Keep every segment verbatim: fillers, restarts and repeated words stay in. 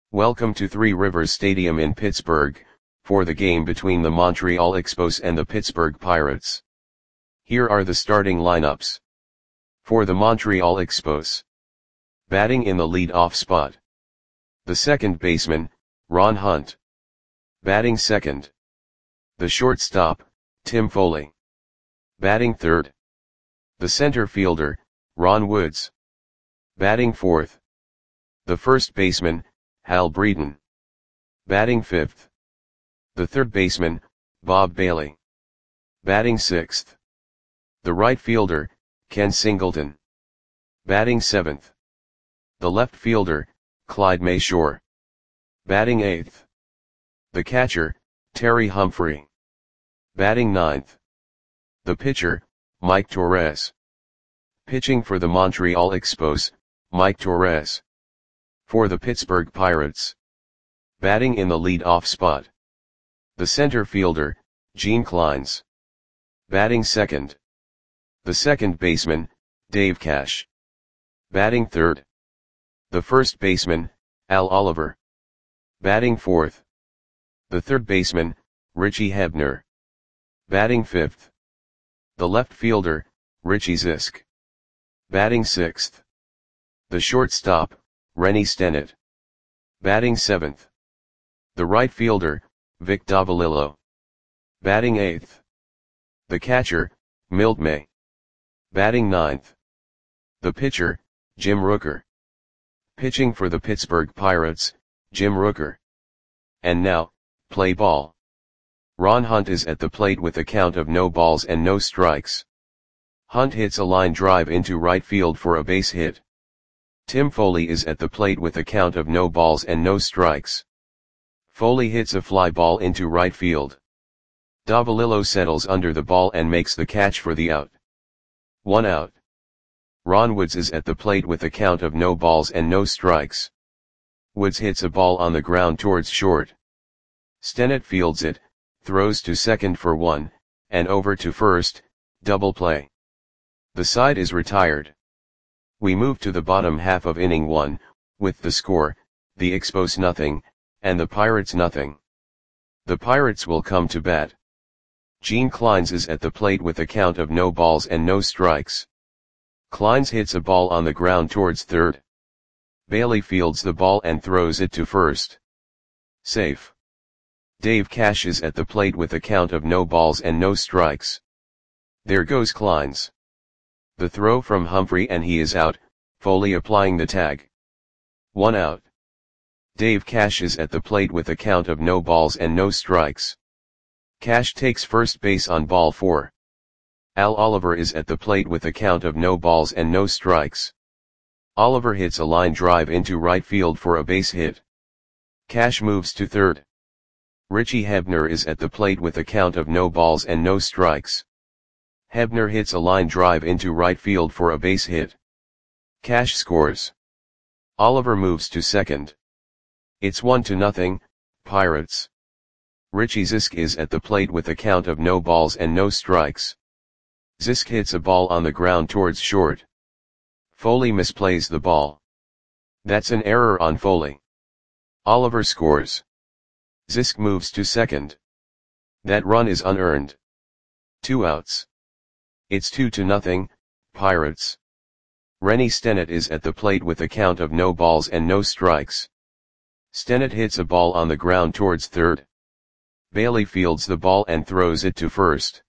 Welcome to Three Rivers Stadium in Pittsburgh, for the game between the Montreal Expos and the Pittsburgh Pirates. Here are the starting lineups. For the Montreal Expos. Batting in the lead-off spot. The second baseman, Ron Hunt. Batting second. The shortstop, Tim Foley. Batting third. The center fielder, Ron Woods. Batting fourth. The first baseman, Hal Breeden. Batting fifth. The third baseman, Bob Bailey. Batting sixth. The right fielder, Ken Singleton. Batting seventh. The left fielder, Clyde Mayshore. Batting eighth. The catcher, Terry Humphrey. Batting ninth. The pitcher, Mike Torres. Pitching for the Montreal Expos, Mike Torres. For the Pittsburgh Pirates. Batting in the lead-off spot. The center fielder, Gene Clines. Batting second. The second baseman, Dave Cash. Batting third. The first baseman, Al Oliver. Batting fourth. The third baseman, Richie Hebner. Batting fifth. The left fielder, Richie Zisk. Batting sixth. The shortstop, Rennie Stennett. Batting seventh. The right fielder, Vic Davalillo. Batting eighth. The catcher, Milt May. Batting ninth. The pitcher, Jim Rooker. Pitching for the Pittsburgh Pirates, Jim Rooker. And now, play ball. Ron Hunt is at the plate with a count of no balls and no strikes. Hunt hits a line drive into right field for a base hit. Tim Foley is at the plate with a count of no balls and no strikes. Foley hits a fly ball into right field. Davalillo settles under the ball and makes the catch for the out. One out. Ron Woods is at the plate with a count of no balls and no strikes. Woods hits a ball on the ground towards short. Stennett fields it, throws to second for one, and over to first, double play. The side is retired. We move to the bottom half of inning one, with the score, the Expos nothing, and the Pirates nothing. The Pirates will come to bat. Gene Clines is at the plate with a count of no balls and no strikes. Clines hits a ball on the ground towards third. Bailey fields the ball and throws it to first. Safe. Dave Cash is at the plate with a count of no balls and no strikes. There goes Clines. The throw from Humphrey and he is out, Foley applying the tag. One out. Dave Cash is at the plate with a count of no balls and no strikes. Cash takes first base on ball four. Al Oliver is at the plate with a count of no balls and no strikes. Oliver hits a line drive into right field for a base hit. Cash moves to third. Richie Hebner is at the plate with a count of no balls and no strikes. Hebner hits a line drive into right field for a base hit. Cash scores. Oliver moves to second. It's one to nothing, Pirates. Richie Zisk is at the plate with a count of no balls and no strikes. Zisk hits a ball on the ground towards short. Foley misplays the ball. That's an error on Foley. Oliver scores. Zisk moves to second. That run is unearned. Two outs. It's two to nothing, Pirates. Rennie Stennett is at the plate with a count of no balls and no strikes. Stennett hits a ball on the ground towards third. Bailey fields the ball and throws it to first.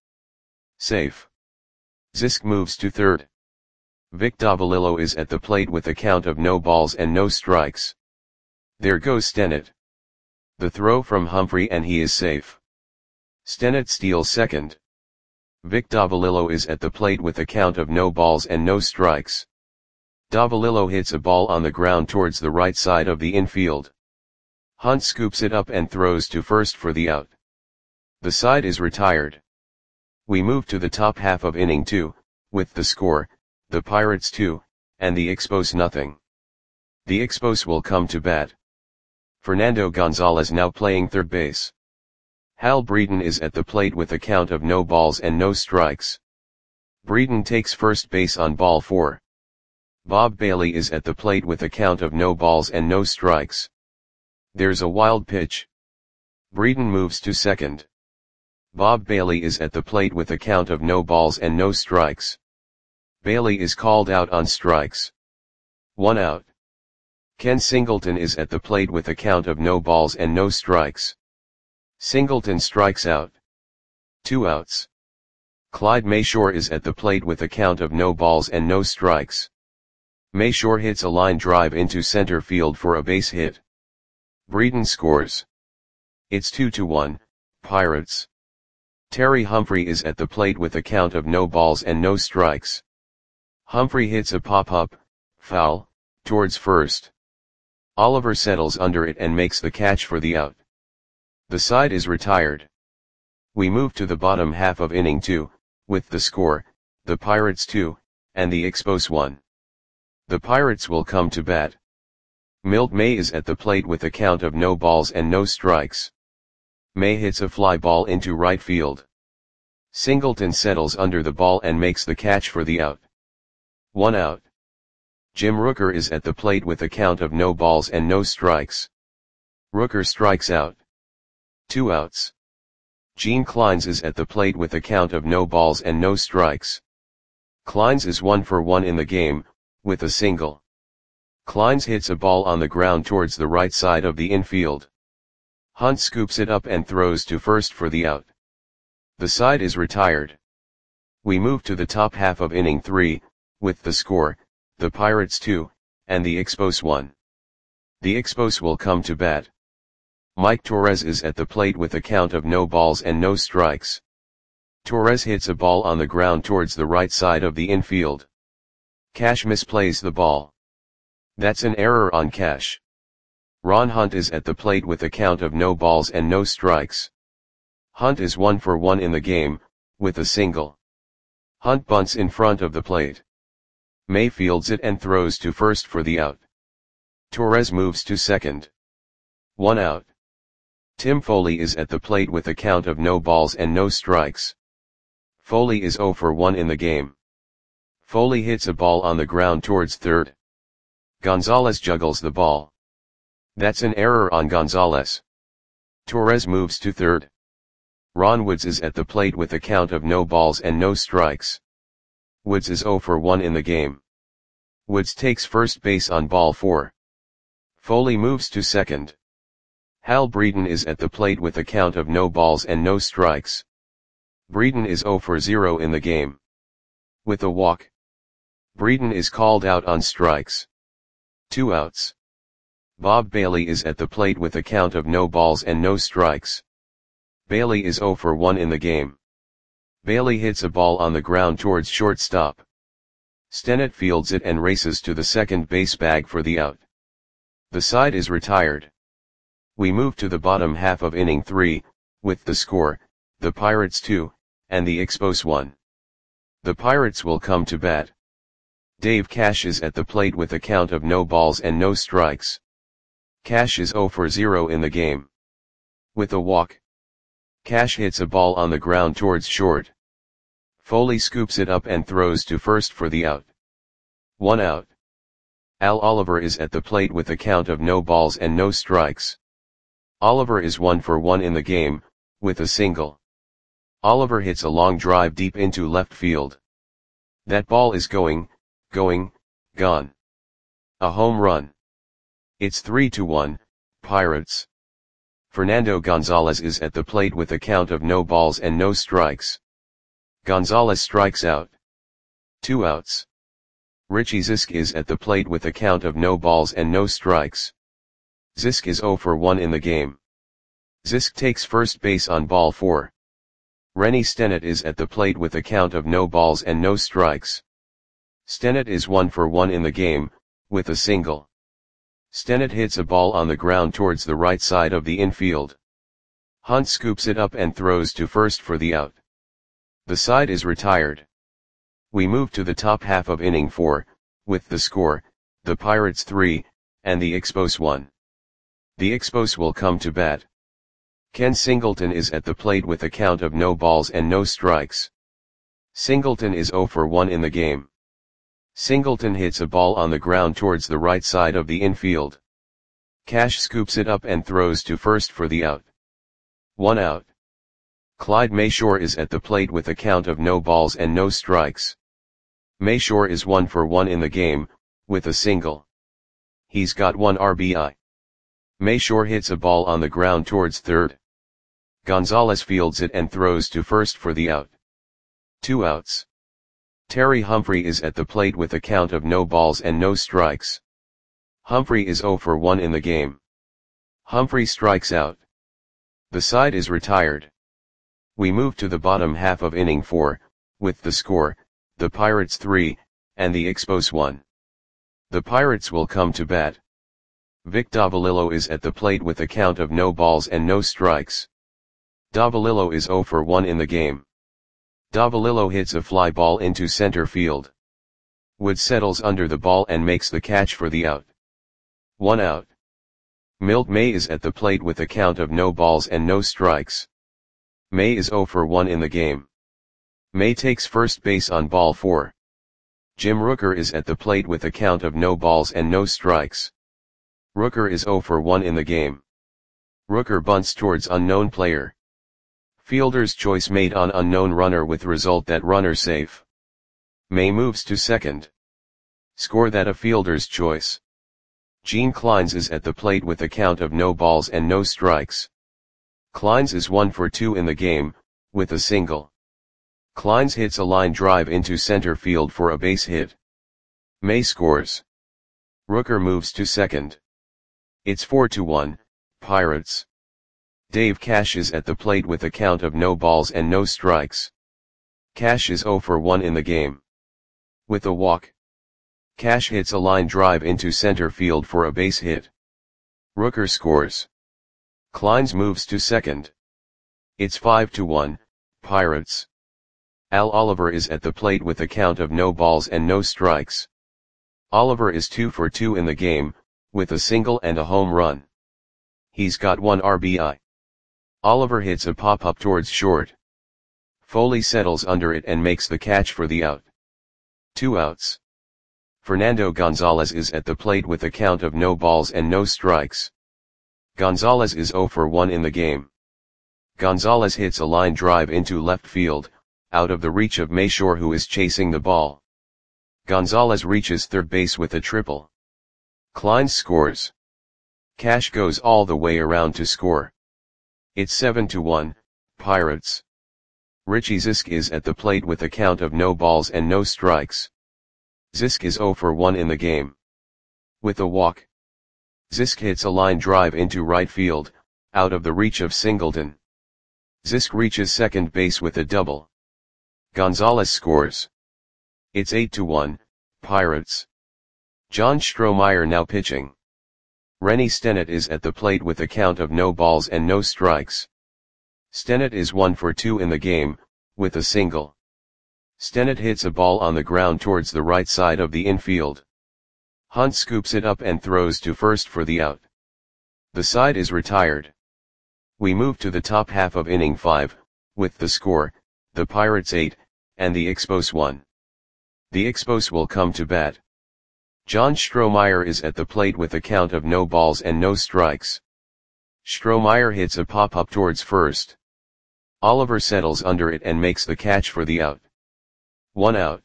Safe. Zisk moves to third. Vic Davalillo is at the plate with a count of no balls and no strikes. There goes Stennett. The throw from Humphrey and he is safe. Stennett steals second. Vic Davalillo is at the plate with a count of no balls and no strikes. Davalillo hits a ball on the ground towards the right side of the infield. Hunt scoops it up and throws to first for the out. The side is retired. We move to the top half of inning two, with the score, the Pirates two, and the Expos nothing. The Expos will come to bat. Fernando Gonzalez now playing third base. Hal Breeden is at the plate with a count of no balls and no strikes. Breeden takes first base on ball four. Bob Bailey is at the plate with a count of no balls and no strikes. There's a wild pitch. Breeden moves to second. Bob Bailey is at the plate with a count of no balls and no strikes. Bailey is called out on strikes. One out. Ken Singleton is at the plate with a count of no balls and no strikes. Singleton strikes out. Two outs. Clyde Mayshore is at the plate with a count of no balls and no strikes. Mayshore hits a line drive into center field for a base hit. Breeden scores. It's two to one, Pirates. Terry Humphrey is at the plate with a count of no balls and no strikes. Humphrey hits a pop-up, foul, towards first. Oliver settles under it and makes the catch for the out. The side is retired. We move to the bottom half of inning two, with the score, the Pirates two, and the Expos one. The Pirates will come to bat. Milt May is at the plate with a count of no balls and no strikes. May hits a fly ball into right field. Singleton settles under the ball and makes the catch for the out. One out. Jim Rooker is at the plate with a count of no balls and no strikes. Rooker strikes out. Two outs. Gene Clines is at the plate with a count of no balls and no strikes. Clines is one for one in the game, with a single. Clines hits a ball on the ground towards the right side of the infield. Hunt scoops it up and throws to first for the out. The side is retired. We move to the top half of inning three, with the score, the Pirates two, and the Expos one. The Expos will come to bat. Mike Torres is at the plate with a count of no balls and no strikes. Torres hits a ball on the ground towards the right side of the infield. Cash misplays the ball. That's an error on Cash. Ron Hunt is at the plate with a count of no balls and no strikes. Hunt is one for one in the game, with a single. Hunt bunts in front of the plate. May fields it and throws to first for the out. Torres moves to second. One out. Tim Foley is at the plate with a count of no balls and no strikes. Foley is zero for one in the game. Foley hits a ball on the ground towards third. Gonzalez juggles the ball. That's an error on Gonzalez. Torres moves to third. Ron Woods is at the plate with a count of no balls and no strikes. Woods is zero for one in the game. Woods takes first base on ball four. Foley moves to second. Hal Breeden is at the plate with a count of no balls and no strikes. Breeden is zero for zero in the game. With a walk. Breeden is called out on strikes. Two outs. Bob Bailey is at the plate with a count of no balls and no strikes. Bailey is zero for one in the game. Bailey hits a ball on the ground towards shortstop. Stennett fields it and races to the second base bag for the out. The side is retired. We move to the bottom half of inning three, with the score, the Pirates two, and the Expos one. The Pirates will come to bat. Dave Cash is at the plate with a count of no balls and no strikes. Cash is zero for zero in the game. With a walk. Cash hits a ball on the ground towards short. Foley scoops it up and throws to first for the out. One out. Al Oliver is at the plate with a count of no balls and no strikes. Oliver is one for one in the game, with a single. Oliver hits a long drive deep into left field. That ball is going, going, gone. A home run. It's three to one, Pirates. Fernando Gonzalez is at the plate with a count of no balls and no strikes. Gonzalez strikes out. Two outs. Richie Zisk is at the plate with a count of no balls and no strikes. Zisk is zero for one in the game. Zisk takes first base on ball four. Rennie Stennett is at the plate with a count of no balls and no strikes. Stennett is one for one in the game, with a single. Stennett hits a ball on the ground towards the right side of the infield. Hunt scoops it up and throws to first for the out. The side is retired. We move to the top half of inning four, with the score, the Pirates three, and the Expos one. The Expos will come to bat. Ken Singleton is at the plate with a count of no balls and no strikes. Singleton is zero for one in the game. Singleton hits a ball on the ground towards the right side of the infield. Cash scoops it up and throws to first for the out. One out. Clyde Mayshore is at the plate with a count of no balls and no strikes. Mayshore is one for one in the game, with a single. He's got one R B I. Mayshore hits a ball on the ground towards third. Gonzalez fields it and throws to first for the out. Two outs. Terry Humphrey is at the plate with a count of no balls and no strikes. Humphrey is zero for one in the game. Humphrey strikes out. The side is retired. We move to the bottom half of inning four, with the score, the Pirates three, and the Expos one. The Pirates will come to bat. Vic Davalillo is at the plate with a count of no balls and no strikes. Davalillo is zero for one in the game. Davalillo hits a fly ball into center field. Wood settles under the ball and makes the catch for the out. One out. Milt May is at the plate with a count of no balls and no strikes. May is zero for one in the game. May takes first base on ball four. Jim Rooker is at the plate with a count of no balls and no strikes. Rooker is zero for one in the game. Rooker bunts towards unknown player. Fielder's choice made on unknown runner with result that runner safe. May moves to second. Score that a fielder's choice. Gene Clines is at the plate with a count of no balls and no strikes. Clines is one for two in the game, with a single. Clines hits a line drive into center field for a base hit. May scores. Rooker moves to second. It's four to one, Pirates. Dave Cash is at the plate with a count of no balls and no strikes. Cash is zero for one in the game. With a walk. Cash hits a line drive into center field for a base hit. Rooker scores. Clines moves to second. It's five to one, Pirates. Al Oliver is at the plate with a count of no balls and no strikes. Oliver is two for two in the game, with a single and a home run. He's got one R B I. Oliver hits a pop-up towards short. Foley settles under it and makes the catch for the out. Two outs. Fernando Gonzalez is at the plate with a count of no balls and no strikes. Gonzalez is zero for one in the game. Gonzalez hits a line drive into left field, out of the reach of Mayshore, who is chasing the ball. Gonzalez reaches third base with a triple. Clines scores. Cash goes all the way around to score. It's seven to one, Pirates. Richie Zisk is at the plate with a count of no balls and no strikes. Zisk is zero for one in the game. With a walk. Zisk hits a line drive into right field, out of the reach of Singleton. Zisk reaches second base with a double. Gonzalez scores. It's eight to one, Pirates. John Strohmeyer now pitching. Rennie Stennett is at the plate with a count of no balls and no strikes. Stennett is one for two in the game, with a single. Stennett hits a ball on the ground towards the right side of the infield. Hunt scoops it up and throws to first for the out. The side is retired. We move to the top half of inning five, with the score, the Pirates eight, and the Expos one. The Expos will come to bat. John Strohmeyer is at the plate with a count of no balls and no strikes. Strohmeyer hits a pop-up towards first. Oliver settles under it and makes the catch for the out. One out.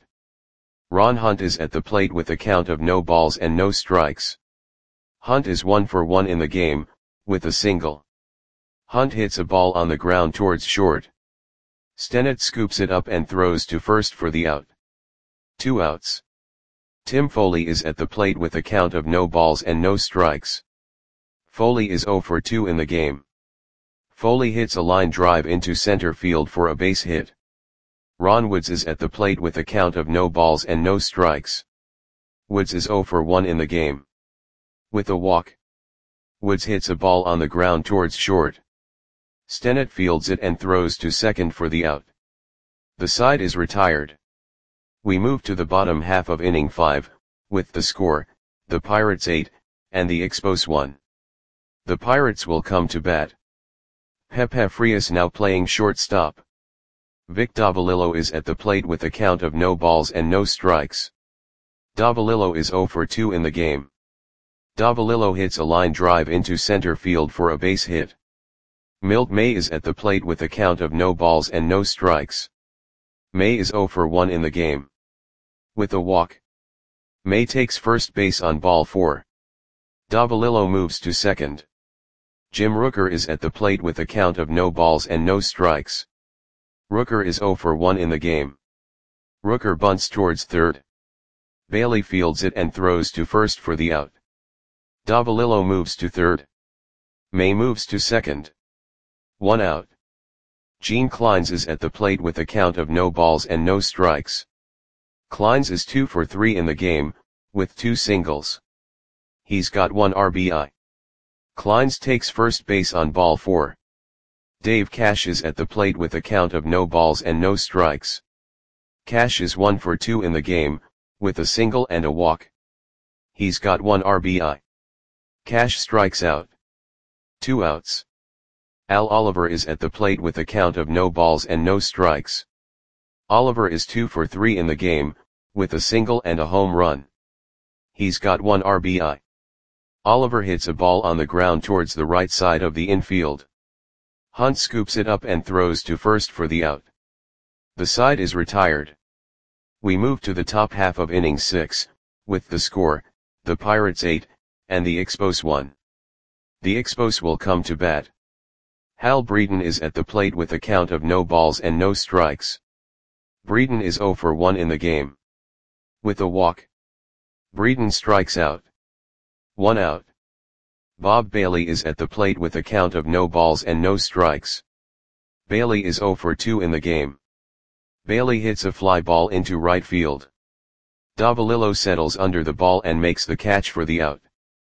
Ron Hunt is at the plate with a count of no balls and no strikes. Hunt is one for one in the game, with a single. Hunt hits a ball on the ground towards short. Stennett scoops it up and throws to first for the out. Two outs. Tim Foley is at the plate with a count of no balls and no strikes. Foley is zero for two in the game. Foley hits a line drive into center field for a base hit. Ron Woods is at the plate with a count of no balls and no strikes. Woods is zero for one in the game. With a walk. Woods hits a ball on the ground towards short. Stennett fields it and throws to second for the out. The side is retired. We move to the bottom half of inning five, with the score, the Pirates eight, and the Expos one. The Pirates will come to bat. Pepe Frias now playing shortstop. Vic Davalillo is at the plate with a count of no balls and no strikes. Davalillo is zero for two in the game. Davalillo hits a line drive into center field for a base hit. Milt May is at the plate with a count of no balls and no strikes. May is zero for one in the game. With a walk, May takes first base on ball four. Davalillo moves to second. Jim Rooker is at the plate with a count of no balls and no strikes. Rooker is zero for one in the game. Rooker bunts towards third. Bailey fields it and throws to first for the out. Davalillo moves to third. May moves to second. One out. Gene Clines is at the plate with a count of no balls and no strikes. Clines is two for three in the game, with two singles. He's got one R B I. Clines takes first base on ball four. Dave Cash is at the plate with a count of no balls and no strikes. Cash is one for two in the game, with a single and a walk. He's got one R B I. Cash strikes out. Two outs. Al Oliver is at the plate with a count of no balls and no strikes. Oliver is two for three in the game, with a single and a home run. He's got one R B I. Oliver hits a ball on the ground towards the right side of the infield. Hunt scoops it up and throws to first for the out. The side is retired. We move to the top half of inning six, with the score, the Pirates eight, and the Expos one. The Expos will come to bat. Hal Breeden is at the plate with a count of no balls and no strikes. Breeden is zero for one in the game. With a walk, Breeden strikes out. One out. Bob Bailey is at the plate with a count of no balls and no strikes. Bailey is zero for two in the game. Bailey hits a fly ball into right field. Davalillo settles under the ball and makes the catch for the out.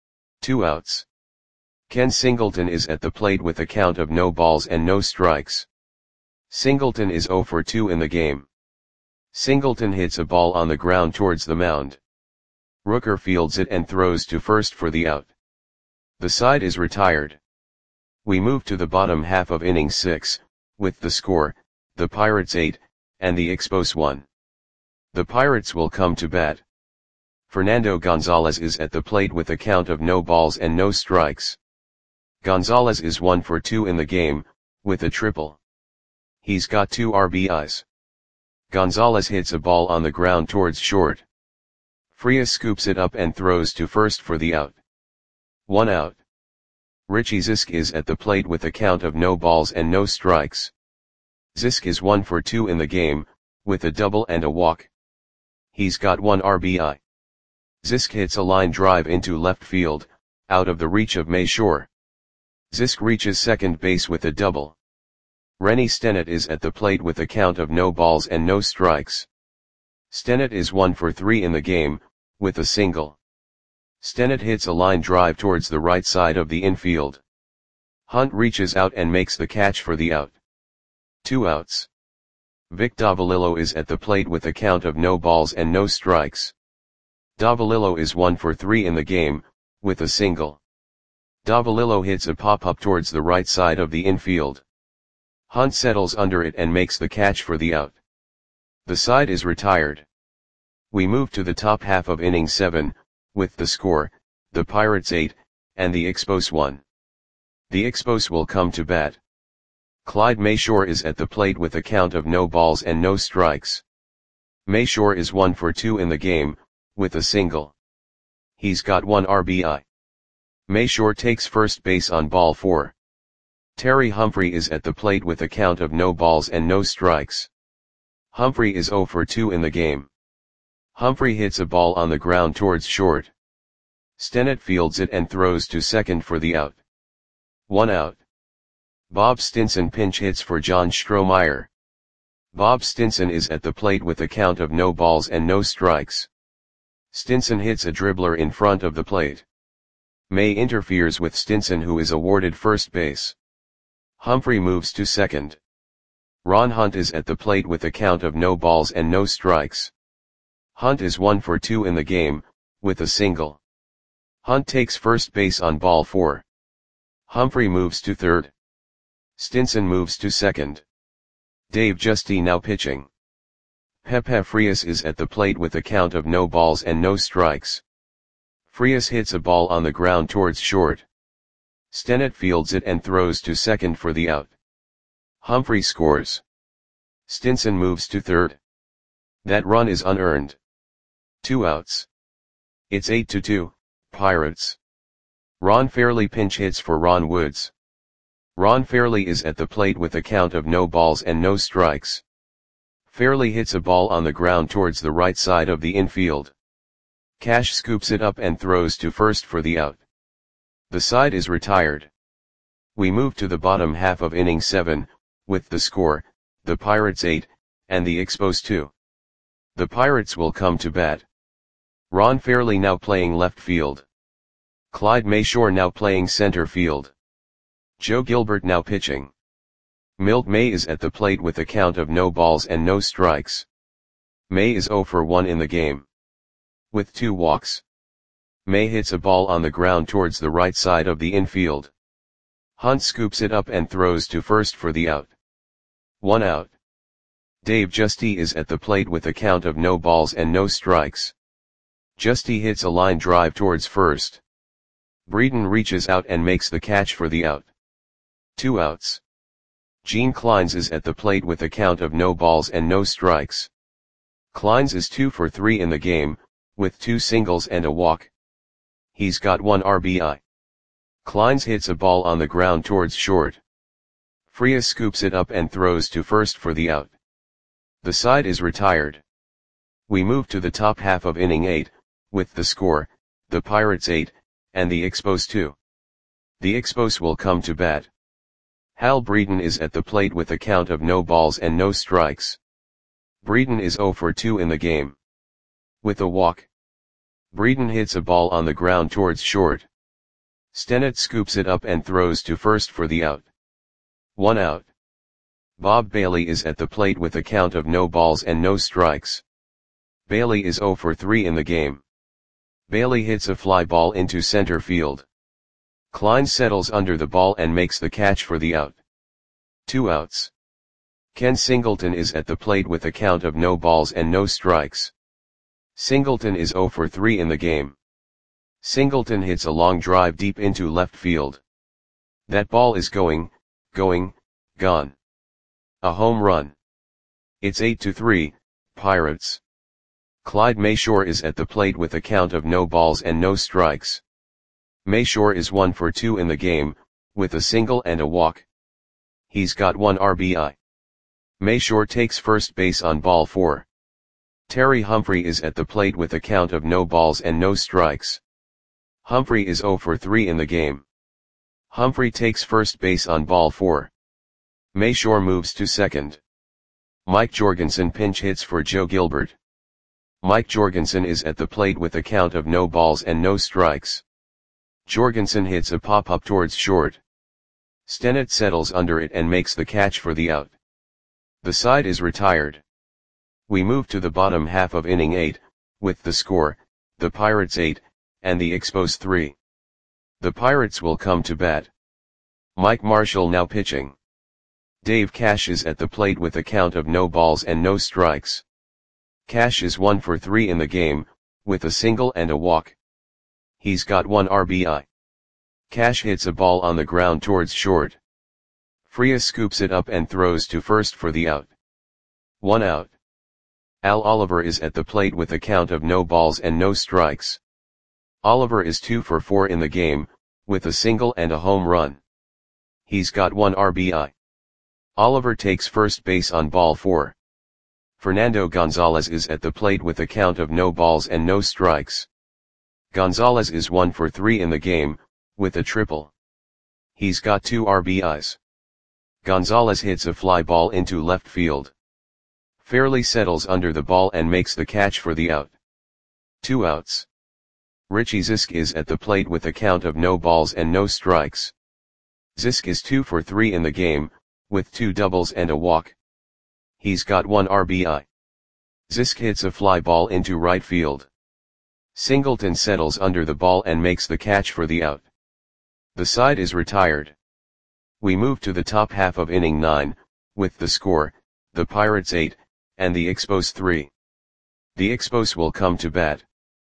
Two outs. Ken Singleton is at the plate with a count of no balls and no strikes. Singleton is zero for two in the game. Singleton hits a ball on the ground towards the mound. Rooker fields it and throws to first for the out. The side is retired. We move to the bottom half of inning six, with the score, the Pirates eight, and the Expos one. The Pirates will come to bat. Fernando Gonzalez is at the plate with a count of no balls and no strikes. Gonzalez is one for two in the game, with a triple. He's got two R B Is. Gonzalez hits a ball on the ground towards short. Frias scoops it up and throws to first for the out. One out. Richie Zisk is at the plate with a count of no balls and no strikes. Zisk is one for two in the game, with a double and a walk. He's got one R B I. Zisk hits a line drive into left field, out of the reach of May Shore. Zisk reaches second base with a double. Rennie Stennett is at the plate with a count of no balls and no strikes. Stennett is one for three in the game, with a single. Stennett hits a line drive towards the right side of the infield. Hunt reaches out and makes the catch for the out. Two outs. Vic Davalillo is at the plate with a count of no balls and no strikes. Davalillo is one for three in the game, with a single. Davalillo hits a pop-up towards the right side of the infield. Hunt settles under it and makes the catch for the out. The side is retired. We move to the top half of inning seven, with the score, the Pirates eight, and the Expos one. The Expos will come to bat. Clyde Mayshore is at the plate with a count of no balls and no strikes. Mayshore is one for two in the game, with a single. He's got one R B I. Mayshore takes first base on ball four. Terry Humphrey is at the plate with a count of no balls and no strikes. Humphrey is zero for two in the game. Humphrey hits a ball on the ground towards short. Stennett fields it and throws to second for the out. One out. Bob Stinson pinch hits for John Strohmeyer. Bob Stinson is at the plate with a count of no balls and no strikes. Stinson hits a dribbler in front of the plate. May interferes with Stinson, who is awarded first base. Humphrey moves to second. Ron Hunt is at the plate with a count of no balls and no strikes. Hunt is one for two in the game, with a single. Hunt takes first base on ball four. Humphrey moves to third. Stinson moves to second. Dave Justy now pitching. Pepe Frias is at the plate with a count of no balls and no strikes. Frias hits a ball on the ground towards short. Stennett fields it and throws to second for the out. Humphrey scores. Stinson moves to third. That run is unearned. Two outs. It's eight to two, Pirates. Ron Fairley pinch hits for Ron Woods. Ron Fairley is at the plate with a count of no balls and no strikes. Fairley hits a ball on the ground towards the right side of the infield. Cash scoops it up and throws to first for the out. The side is retired. We move to the bottom half of inning seven, with the score, the Pirates eight, and the Expos two. The Pirates will come to bat. Ron Fairley now playing left field. Clyde Mayshore now playing center field. Joe Gilbert now pitching. Milt May is at the plate with a count of no balls and no strikes. May is oh for one in the game. With two walks. May hits a ball on the ground towards the right side of the infield. Hunt scoops it up and throws to first for the out. One out. Dave Justy is at the plate with a count of no balls and no strikes. Justy hits a line drive towards first. Breeden reaches out and makes the catch for the out. Two outs. Gene Clines is at the plate with a count of no balls and no strikes. Clines is two for three in the game, with two singles and a walk. He's got one R B I. Clines hits a ball on the ground towards short. Frias scoops it up and throws to first for the out. The side is retired. We move to the top half of inning eight, with the score, the Pirates eight, and the Expos two. The Expos will come to bat. Hal Breeden is at the plate with a count of no balls and no strikes. Breeden is oh for two in the game. With a walk. Breeden hits a ball on the ground towards short. Stennett scoops it up and throws to first for the out. One out. Bob Bailey is at the plate with a count of no balls and no strikes. Bailey is oh for three in the game. Bailey hits a fly ball into center field. Klein settles under the ball and makes the catch for the out. Two outs. Ken Singleton is at the plate with a count of no balls and no strikes. Singleton is oh for three in the game. Singleton hits a long drive deep into left field. That ball is going, going, gone. A home run. It's eight to three, Pirates. Clyde Mayshore is at the plate with a count of no balls and no strikes. Mayshore is one for two in the game, with a single and a walk. He's got one R B I. Mayshore takes first base on ball four. Terry Humphrey is at the plate with a count of no balls and no strikes. Humphrey is oh for three in the game. Humphrey takes first base on ball four. Mayshore moves to second. Mike Jorgensen pinch hits for Joe Gilbert. Mike Jorgensen is at the plate with a count of no balls and no strikes. Jorgensen hits a pop-up towards short. Stennett settles under it and makes the catch for the out. The side is retired. We move to the bottom half of inning eight, with the score, the Pirates eight, and the Expos three. The Pirates will come to bat. Mike Marshall now pitching. Dave Cash is at the plate with a count of no balls and no strikes. Cash is one for three in the game, with a single and a walk. He's got one R B I. Cash hits a ball on the ground towards short. Frias scoops it up and throws to first for the out. One out. Al Oliver is at the plate with a count of no balls and no strikes. Oliver is two for four in the game, with a single and a home run. He's got one R B I. Oliver takes first base on ball four. Fernando Gonzalez is at the plate with a count of no balls and no strikes. Gonzalez is one for three in the game, with a triple. He's got two R B Is. Gonzalez hits a fly ball into left field. Fairley settles under the ball and makes the catch for the out. Two outs. Richie Zisk is at the plate with a count of no balls and no strikes. Zisk is two for three in the game, with two doubles and a walk. He's got one R B I. Zisk hits a fly ball into right field. Singleton settles under the ball and makes the catch for the out. The side is retired. We move to the top half of inning nine, with the score, the Pirates eight, and the Expos three. The Expos will come to bat.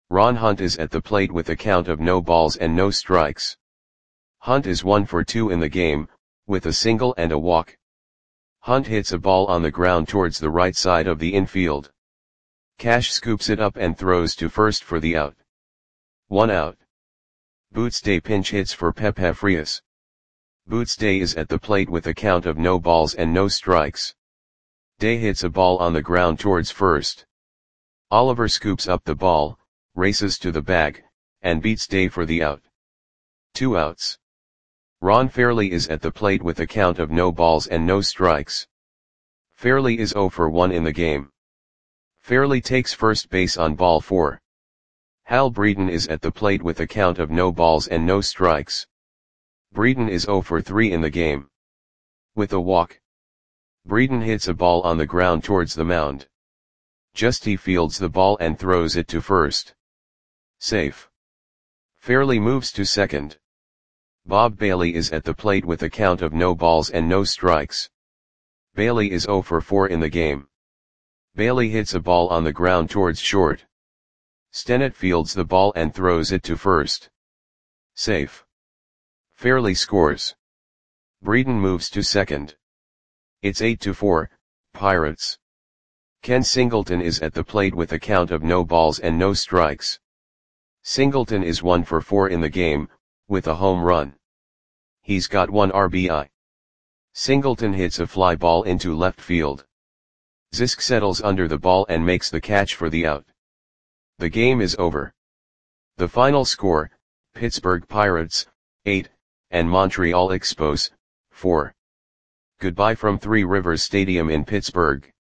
Ron Hunt is at the plate with a count of no balls and no strikes. Hunt is one for two in the game, with a single and a walk. Hunt hits a ball on the ground towards the right side of the infield. Cash scoops it up and throws to first for the out. One out. Boots Day pinch hits for Pepe Frias. Boots Day is at the plate with a count of no balls and no strikes. Day hits a ball on the ground towards first. Oliver scoops up the ball, races to the bag, and beats Day for the out. Two outs. Ron Fairley is at the plate with a count of no balls and no strikes. Fairley is zero for one in the game. Fairley takes first base on ball four. Hal Breeden is at the plate with a count of no balls and no strikes. Breeden is zero for three in the game. With a walk. Breeden hits a ball on the ground towards the mound. Justy fields the ball and throws it to first. Safe. Fairley moves to second. Bob Bailey is at the plate with a count of no balls and no strikes. Bailey is zero for four in the game. Bailey hits a ball on the ground towards short. Stennett fields the ball and throws it to first. Safe. Fairley scores. Breeden moves to second. It's eight to four, Pirates. Ken Singleton is at the plate with a count of no balls and no strikes. Singleton is one for four in the game, with a home run. He's got one R B I. Singleton hits a fly ball into left field. Zisk settles under the ball and makes the catch for the out. The game is over. The final score, Pittsburgh Pirates, eight, and Montreal Expos, four. Goodbye from Three Rivers Stadium in Pittsburgh.